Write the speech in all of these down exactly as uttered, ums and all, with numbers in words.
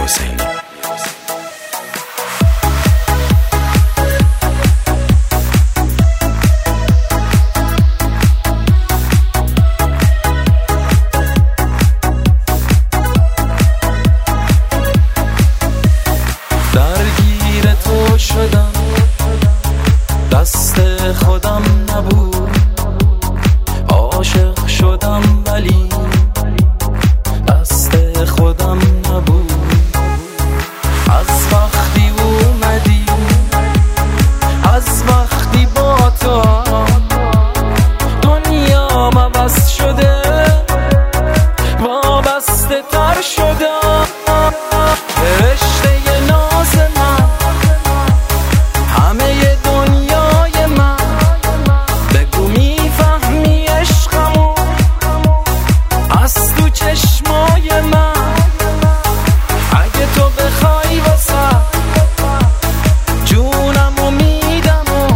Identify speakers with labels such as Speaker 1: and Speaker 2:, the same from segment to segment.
Speaker 1: حسینی.
Speaker 2: درگیر تو شدم، دست خودم نبود، عاشق شدم ولی دست خودم نبود. از وقتی اومدی، از وقتی با تو دنیا عوض شده، وابسته تر شدم. رشته ناز من، همه دنیای من، بگو میفهمی عشقمو از تو چشمای من. اگه تو بخوای واسه جونمو میدم و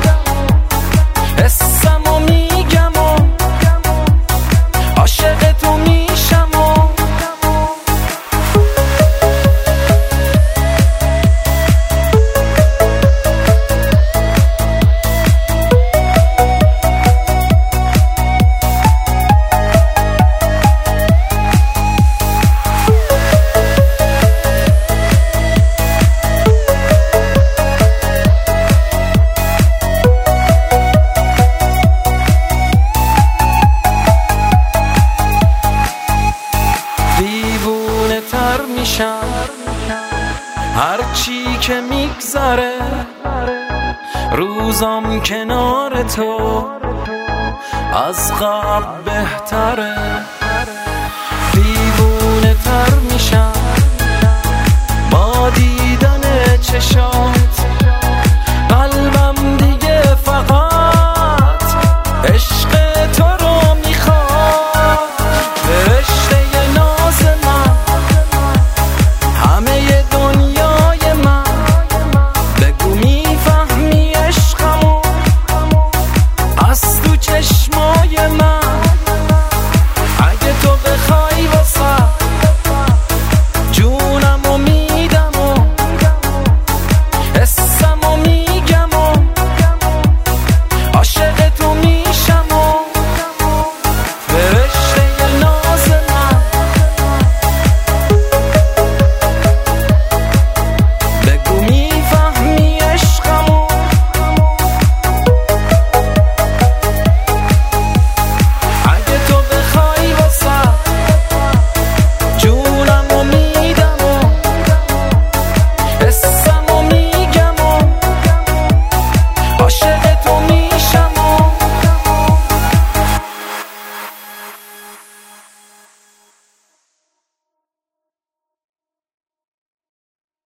Speaker 2: حسمو میگم و عاشق تو میشم و دیوونه تر میشم هرچی که میگذره، روزام کنار تو از قبل بهتره. دیوونه تر